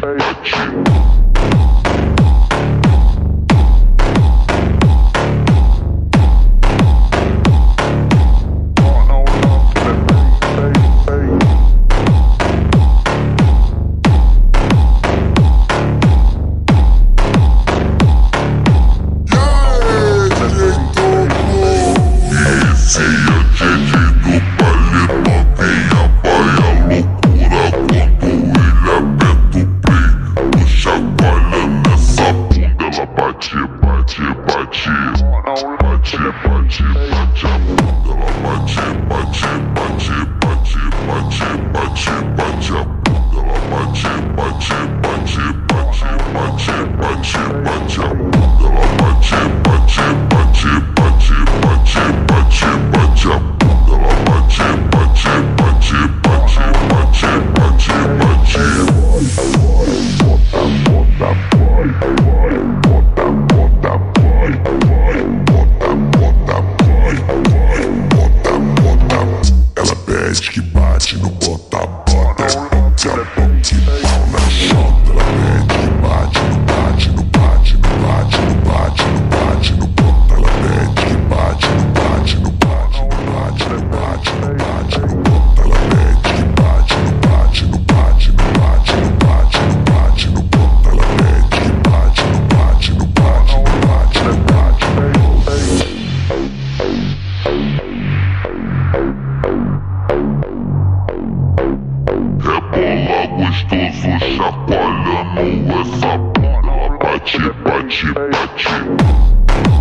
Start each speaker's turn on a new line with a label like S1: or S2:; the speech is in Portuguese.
S1: Que bate no bota-bota, bate a boca que pau na chota. Ela pede que bate no bate, no bate, no bate, no bate, no bate, no bota. Ela pede que bate no bate, no bate, no bate, no bate, no bate, no bota. Ela pede que bate no bate, no bate, no bate, no bate, no bate, no bota. Ela pede que bate no bate, no bate, no bate, no bate, no bota. Rebola gostoso, chacoalhando essa bunda. Bate, bate, bate.